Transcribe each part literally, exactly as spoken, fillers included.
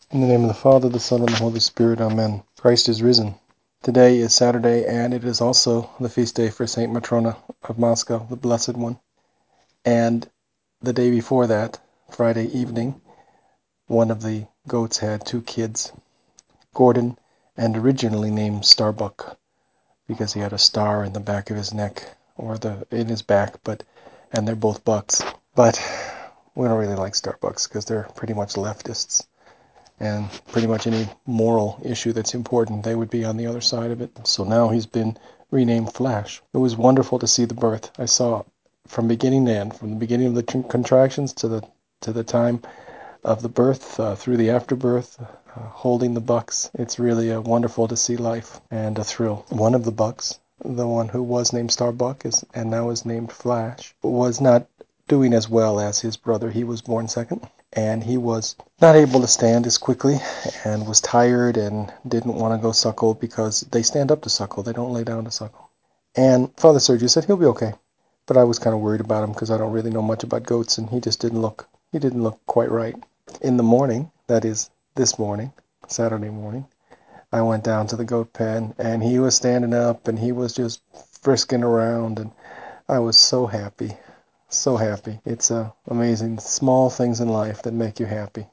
In the name of the Father, the Son, and the Holy Spirit, Amen. Christ is risen. Today is Saturday, and it is also the feast day for Saint Matrona of Moscow, the Blessed One. And the day before that, Friday evening, one of the goats had two kids, Gordon, and originally named Starbuck, because he had a star in the back of his neck, or the in his back, but and they're both bucks. But we don't really like Starbucks because they're pretty much leftists. And pretty much any moral issue that's important, they would be on the other side of it. So now he's been renamed Flash. It was wonderful to see the birth. I saw from beginning to end, from the beginning of the contractions to the to the time of the birth, uh, through the afterbirth, uh, holding the bucks. It's really uh, wonderful to see life and a thrill. One of the bucks, the one who was named Starbuck is, and now is named Flash, was not doing as well as his brother. He was born second, and he was not able to stand as quickly and was tired and didn't want to go suckle because they stand up to suckle. They don't lay down to suckle. And Father Sergio said he'll be okay. But I was kind of worried about him because I don't really know much about goats, and he just didn't look, he didn't look quite right. In the morning, that is this morning, Saturday morning, I went down to the goat pen, and he was standing up, and he was just frisking around, and I was so happy. So happy. It's uh, amazing. Small things in life that make you happy.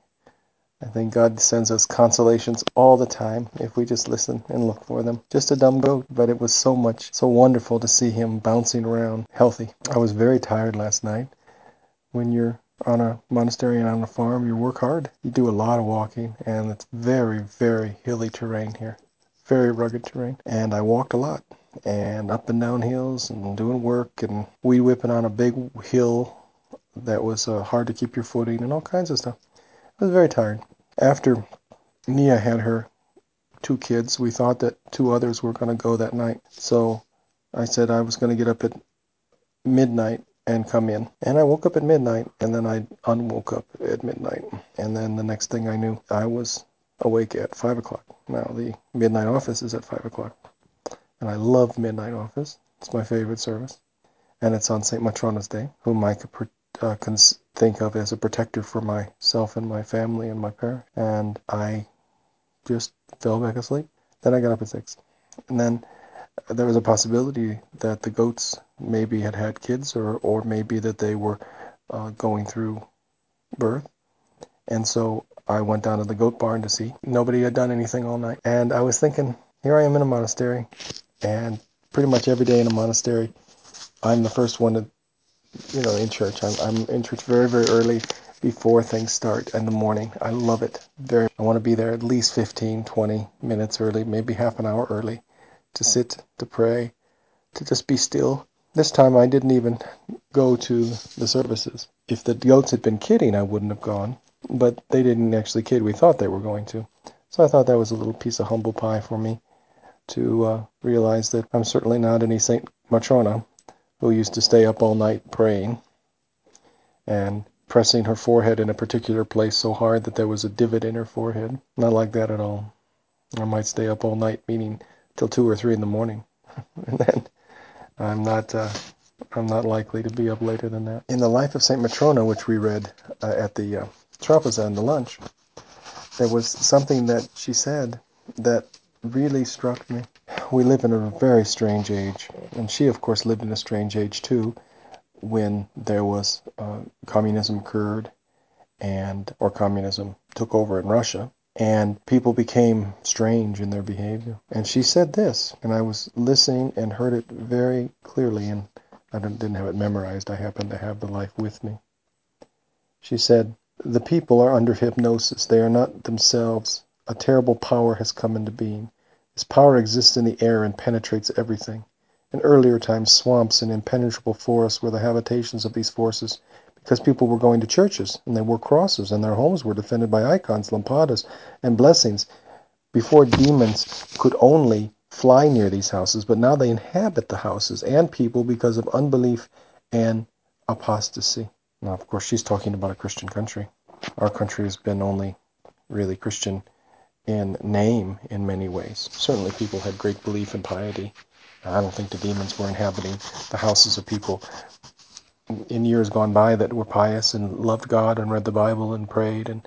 I think God sends us consolations all the time if we just listen and look for them. Just a dumb goat, but it was so much, so wonderful to see him bouncing around healthy. I was very tired last night. When you're on a monastery and on a farm, you work hard. You do a lot of walking, and it's very, very hilly terrain here. Very rugged terrain. And I walked a lot, and up and down hills, and doing work, and weed whipping on a big hill that was uh, hard to keep your footing, and all kinds of stuff. I was very tired. After Nia had her two kids, we thought that two others were going to go that night. So I said I was going to get up at midnight and come in. And I woke up at midnight, and then I unwoke up at midnight. And then the next thing I knew, I was awake at five o'clock. Now, the midnight office is at five o'clock. And I love midnight office. It's my favorite service. And it's on Saint Matrona's Day, whom I could uh, cons- think of as a protector for myself and my family and my parish. And I just fell back asleep. Then I got up at six. And then there was a possibility that the goats maybe had had kids, or, or maybe that they were uh, going through birth. And so I went down to the goat barn to see. Nobody had done anything all night. And I was thinking, here I am in a monastery, and pretty much every day in a monastery, I'm the first one to, you know, in church. I'm, I'm in church very, very early before things start in the morning. I love it. Very. I want to be there at least fifteen, twenty minutes early, maybe half an hour early, to sit, to pray, to just be still. This time I didn't even go to the services. If the goats had been kidding, I wouldn't have gone. But they didn't actually kid. We thought they were going to. So I thought that was a little piece of humble pie for me to uh, realize that I'm certainly not any Saint Matrona who used to stay up all night praying and pressing her forehead in a particular place so hard that there was a divot in her forehead. Not like that at all. I might stay up all night, meaning till two or three in the morning. And then I'm not uh, I'm not likely to be up later than that. In the life of Saint Matrona, which we read uh, at the uh, trapeza and the lunch, there was something that she said that really struck me. We live in a very strange age, and she, of course, lived in a strange age too, when there was uh, communism occurred, and or communism took over in Russia, and people became strange in their behavior. And she said this, and I was listening and heard it very clearly, and I didn't have it memorized. I happened to have the life with me. She said, "The people are under hypnosis. They are not themselves. A terrible power has come into being. This power exists in the air and penetrates everything. In earlier times, swamps and impenetrable forests were the habitations of these forces, because people were going to churches, and they wore crosses, and their homes were defended by icons, lampadas, and blessings. Before, demons could only fly near these houses, but now they inhabit the houses and people because of unbelief and apostasy." Now, of course, she's talking about a Christian country. Our country has been only really Christian in name in many ways. Certainly people had great belief and piety. I don't think the demons were inhabiting the houses of people in years gone by that were pious and loved God and read the Bible and prayed and,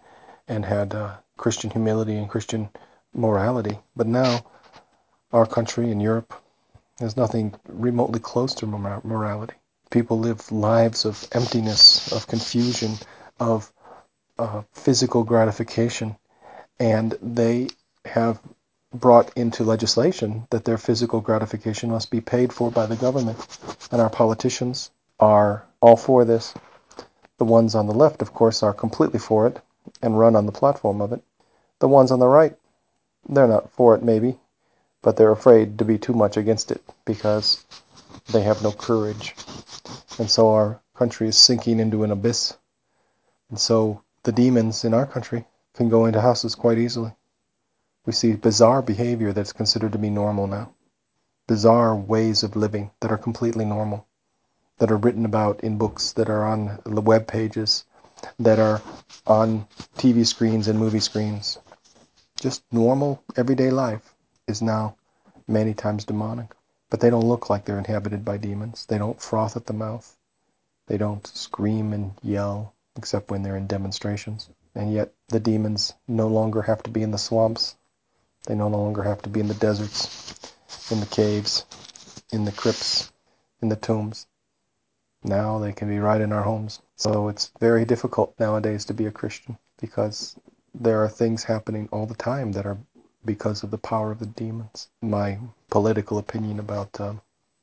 and had uh, Christian humility and Christian morality. But now our country in Europe has nothing remotely close to morality. People live lives of emptiness, of confusion, of uh, physical gratification, and they have brought into legislation that their physical gratification must be paid for by the government. And our politicians are all for this. The ones on the left, of course, are completely for it and run on the platform of it. The ones on the right, they're not for it maybe, but they're afraid to be too much against it because they have no courage. And so our country is sinking into an abyss. And so the demons in our country can go into houses quite easily. We see bizarre behavior that's considered to be normal now. Bizarre ways of living that are completely normal, that are written about in books, that are on the web pages, that are on T V screens and movie screens. Just normal, everyday life is now many times demonic. But they don't look like they're inhabited by demons. They don't froth at the mouth. They don't scream and yell, except when they're in demonstrations. And yet the demons no longer have to be in the swamps. They no longer have to be in the deserts, in the caves, in the crypts, in the tombs. Now they can be right in our homes. So it's very difficult nowadays to be a Christian because there are things happening all the time that are because of the power of the demons. My political opinion about um,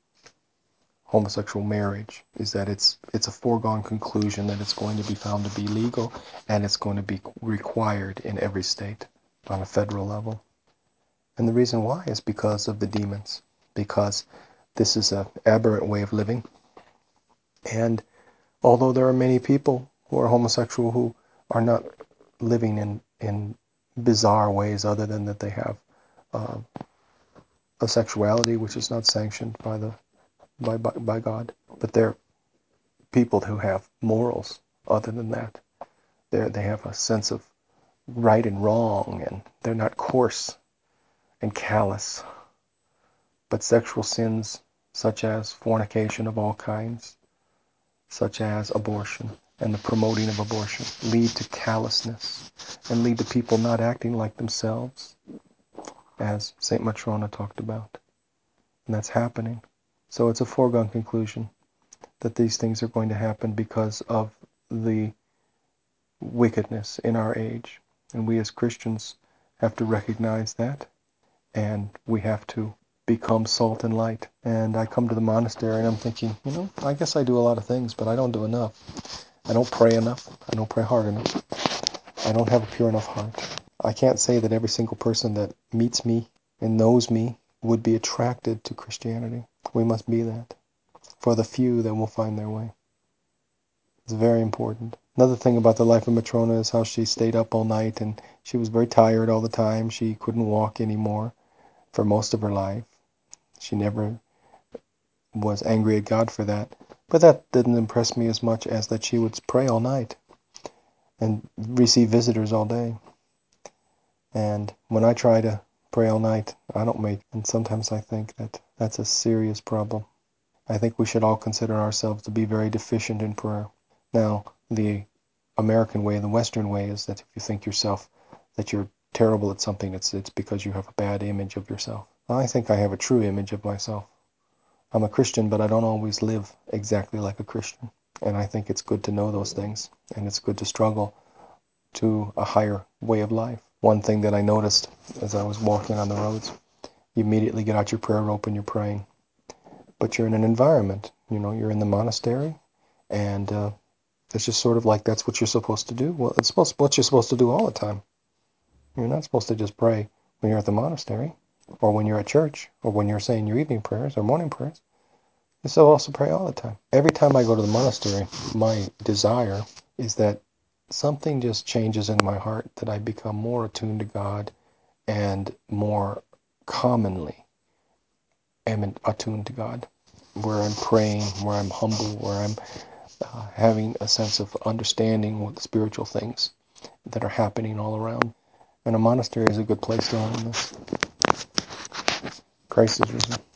homosexual marriage is that it's it's a foregone conclusion that it's going to be found to be legal and it's going to be required in every state on a federal level. And the reason why is because of the demons, because this is an aberrant way of living. And although there are many people who are homosexual who are not living in, in bizarre ways other than that they have uh, a sexuality which is not sanctioned by the by, by, by God, but they're people who have morals other than that. They they have a sense of right and wrong, and they're not coarse and callous. But sexual sins such as fornication of all kinds, such as abortion and the promoting of abortion, lead to callousness and lead to people not acting like themselves, as Saint Matrona talked about. And that's happening. So it's a foregone conclusion that these things are going to happen because of the wickedness in our age. And we as Christians have to recognize that, and we have to become salt and light. And I come to the monastery and I'm thinking, you know, I guess I do a lot of things, but I don't do enough. I don't pray enough. I don't pray hard enough. I don't have a pure enough heart. I can't say that every single person that meets me and knows me would be attracted to Christianity. We must be that. For the few that will find their way. It's very important. Another thing about the life of Matrona is how she stayed up all night and she was very tired all the time. She couldn't walk anymore for most of her life. She never was angry at God for that. But that didn't impress me as much as that she would pray all night and receive visitors all day. And when I try to pray all night, I don't make, and sometimes I think that that's a serious problem. I think we should all consider ourselves to be very deficient in prayer. Now, the American way, the Western way, is that if you think yourself that you're terrible at something, it's it's because you have a bad image of yourself. I think I have a true image of myself. I'm a Christian, but I don't always live exactly like a Christian. And I think it's good to know those things, and it's good to struggle to a higher way of life. One thing that I noticed as I was walking on the roads, you immediately get out your prayer rope and you're praying. But you're in an environment, you know, you're in the monastery, and uh, it's just sort of like that's what you're supposed to do. Well, it's supposed what you're supposed to do all the time. You're not supposed to just pray when you're at the monastery, or when you're at church, or when you're saying your evening prayers or morning prayers. You're supposed to pray all the time. Every time I go to the monastery, my desire is that something just changes in my heart, that I become more attuned to God and more commonly am attuned to God, where I'm praying, where I'm humble, where I'm uh, having a sense of understanding what the spiritual things that are happening all around. And a monastery is a good place to learn this. Christ is risen.